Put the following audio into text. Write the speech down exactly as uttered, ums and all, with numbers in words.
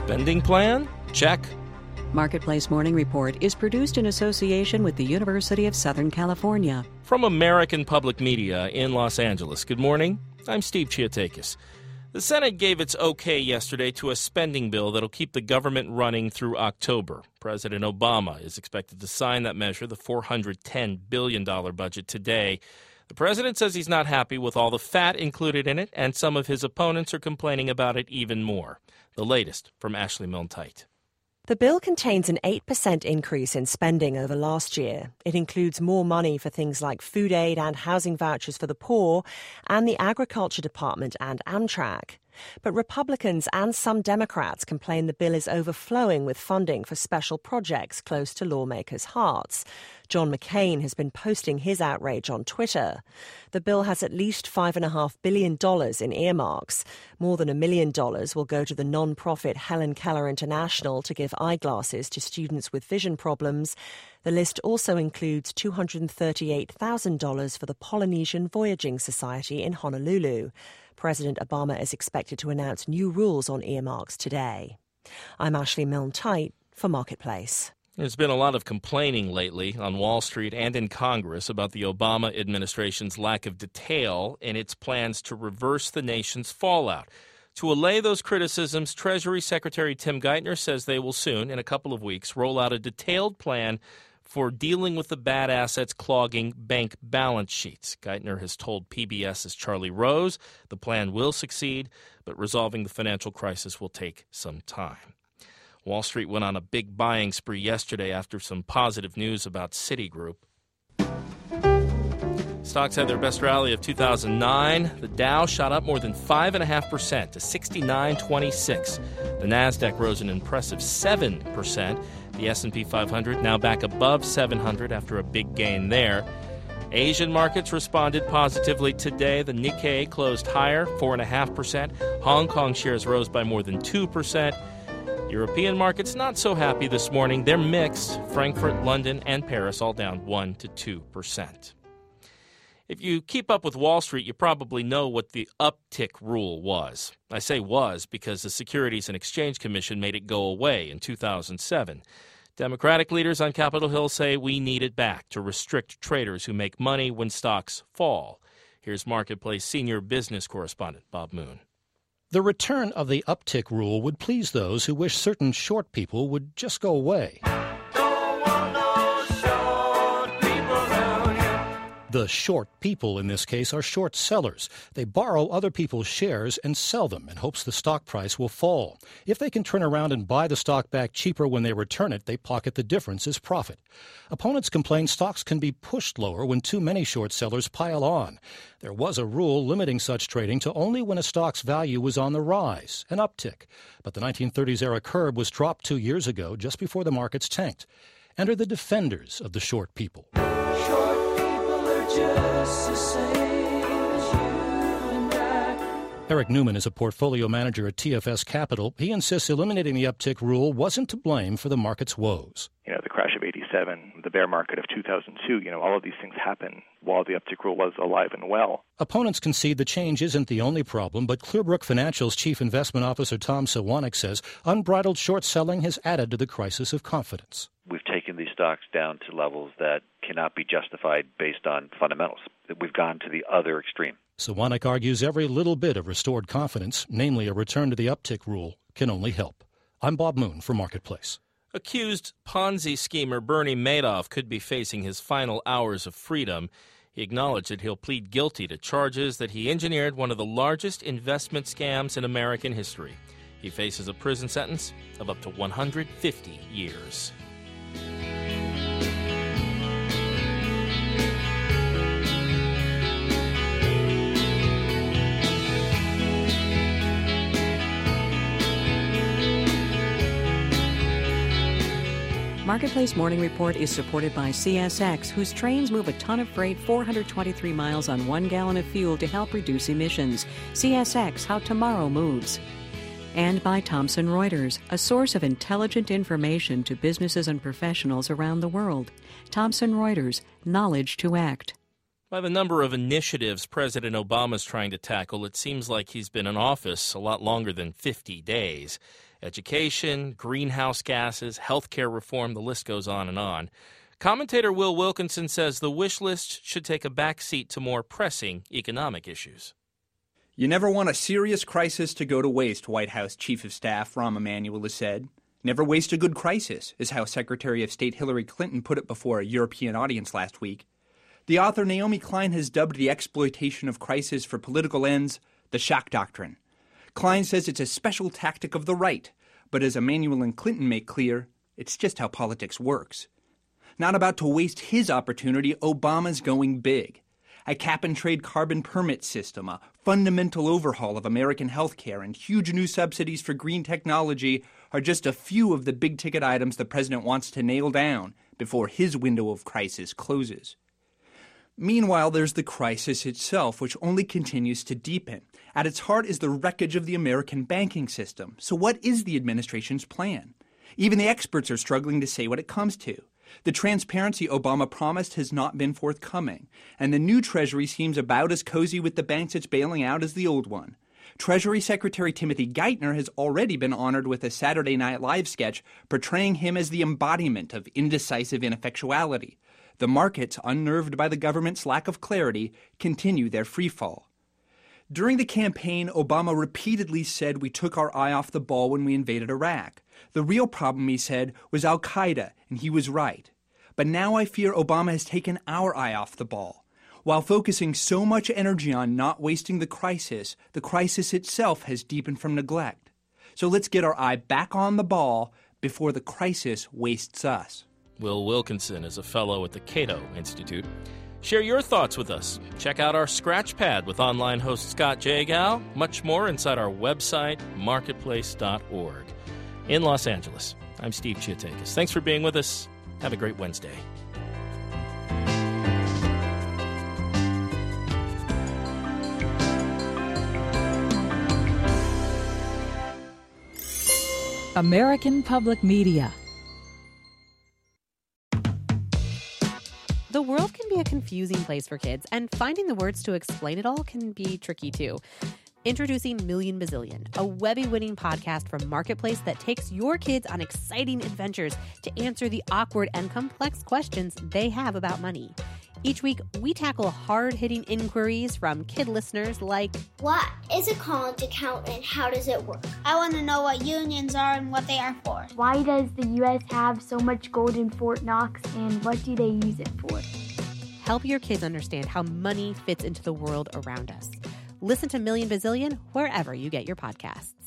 Spending plan? Check. Marketplace Morning Report is produced in association with the University of Southern California. From American Public Media in Los Angeles, good morning. I'm Steve Chiatakis. The Senate gave its okay yesterday to a spending bill that'll keep the government running through October. President Obama is expected to sign that measure, the four hundred ten billion dollars budget, today. The president says he's not happy with all the fat included in it, and some of his opponents are complaining about it even more. The latest from Ashley Milne-Tite. The bill contains an eight percent increase in spending over last year. It includes more money for things like food aid and housing vouchers for the poor, and the Agriculture Department and Amtrak. But Republicans and some Democrats complain the bill is overflowing with funding for special projects close to lawmakers' hearts. John McCain has been posting his outrage on Twitter. The bill has at least five point five billion dollars in earmarks. More than a million dollars will go to the non-profit Helen Keller International to give eyeglasses to students with vision problems. The list also includes two hundred thirty-eight thousand dollars for the Polynesian Voyaging Society in Honolulu. President Obama is expected to announce new rules on earmarks today. I'm Ashley Milne-Tite for Marketplace. There's been a lot of complaining lately on Wall Street and in Congress about the Obama administration's lack of detail in its plans to reverse the nation's fallout. To allay those criticisms, Treasury Secretary Tim Geithner says they will soon, in a couple of weeks, roll out a detailed plan for dealing with the bad assets clogging bank balance sheets. Geithner has told PBS's Charlie Rose the plan will succeed, but resolving the financial crisis will take some time. Wall Street went on a big buying spree yesterday after some positive news about Citigroup. Stocks had their best rally of two thousand nine. The Dow shot up more than five point five percent to sixty-nine twenty-six. The Nasdaq rose an impressive seven percent. The S and P five hundred now back above seven hundred after a big gain there. Asian markets responded positively today. The Nikkei closed higher, four point five percent. Hong Kong shares rose by more than two percent. European markets not so happy this morning. They're mixed. Frankfurt, London, and Paris all down one to two percent. If you keep up with Wall Street, you probably know what the uptick rule was. I say was because the Securities and Exchange Commission made it go away in two thousand seven. Democratic leaders on Capitol Hill say we need it back to restrict traders who make money when stocks fall. Here's Marketplace senior business correspondent Bob Moon. The return of the uptick rule would please those who wish certain short people would just go away. The short people in this case are short sellers. They borrow other people's shares and sell them in hopes the stock price will fall. If they can turn around and buy the stock back cheaper when they return it, they pocket the difference as profit. Opponents complain stocks can be pushed lower when too many short sellers pile on. There was a rule limiting such trading to only when a stock's value was on the rise, an uptick. But the nineteen thirties-era curb was dropped two years ago, just before the markets tanked. Enter the defenders of the short people. Just the same as you and I. Eric Newman is a portfolio manager at T F S Capital. He insists eliminating the uptick rule wasn't to blame for the market's woes. You know, the crash of eighty-seven, the bear market of two thousand two, you know, all of these things happen while the uptick rule was alive and well. Opponents concede the change isn't the only problem, but Clearbrook Financial's chief investment officer Tom Sawanek says unbridled short selling has added to the crisis of confidence. We've taken these stocks down to levels that cannot be justified based on fundamentals. We've gone to the other extreme. Sawanek argues every little bit of restored confidence, namely a return to the uptick rule, can only help. I'm Bob Moon for Marketplace. Accused Ponzi schemer Bernie Madoff could be facing his final hours of freedom. He acknowledged that he'll plead guilty to charges that he engineered one of the largest investment scams in American history. He faces a prison sentence of up to one hundred fifty years. Marketplace Morning Report is supported by C S X, whose trains move a ton of freight four hundred twenty-three miles on one gallon of fuel to help reduce emissions. C S X, how tomorrow moves. And by Thomson Reuters, a source of intelligent information to businesses and professionals around the world. Thomson Reuters, knowledge to act. By the number of initiatives President Obama's trying to tackle, it seems like he's been in office a lot longer than fifty days. education, greenhouse gases, healthcare reform, the list goes on and on. Commentator Will Wilkinson says the wish list should take a back seat to more pressing economic issues. You never want a serious crisis to go to waste, White House Chief of Staff Rahm Emanuel has said. Never waste a good crisis, is how Secretary of State Hillary Clinton put it before a European audience last week. The author Naomi Klein has dubbed the exploitation of crisis for political ends the shock doctrine. Klein says it's a special tactic of the right, but as Emanuel and Clinton make clear, it's just how politics works. Not about to waste his opportunity, Obama's going big. A cap-and-trade carbon permit system, a fundamental overhaul of American healthcare, and huge new subsidies for green technology are just a few of the big-ticket items the president wants to nail down before his window of crisis closes. Meanwhile, there's the crisis itself, which only continues to deepen. At its heart is the wreckage of the American banking system. So what is the administration's plan? Even the experts are struggling to say what it comes to. The transparency Obama promised has not been forthcoming, and the new Treasury seems about as cozy with the banks it's bailing out as the old one. Treasury Secretary Timothy Geithner has already been honored with a Saturday Night Live sketch portraying him as the embodiment of indecisive ineffectuality. The markets, unnerved by the government's lack of clarity, continue their freefall. During the campaign, Obama repeatedly said we took our eye off the ball when we invaded Iraq. The real problem, he said, was al-Qaeda, and he was right. But now I fear Obama has taken our eye off the ball. While focusing so much energy on not wasting the crisis, the crisis itself has deepened from neglect. So let's get our eye back on the ball before the crisis wastes us. Will Wilkinson is a fellow at the Cato Institute. Share your thoughts with us. Check out our Scratch Pad with online host Scott Jagow. Much more inside our website, marketplace dot org. In Los Angeles, I'm Steve Chiatakis. Thanks for being with us. Have a great Wednesday. American Public Media. The world can be a confusing place for kids, and finding the words to explain it all can be tricky too. Introducing Million Bazillion, a Webby-winning podcast from Marketplace that takes your kids on exciting adventures to answer the awkward and complex questions they have about money. Each week, we tackle hard-hitting inquiries from kid listeners like, what is a college account and how does it work? I want to know what unions are and what they are for. Why does the U S have so much gold in Fort Knox and what do they use it for? Help your kids understand how money fits into the world around us. Listen to Million Bazillion wherever you get your podcasts.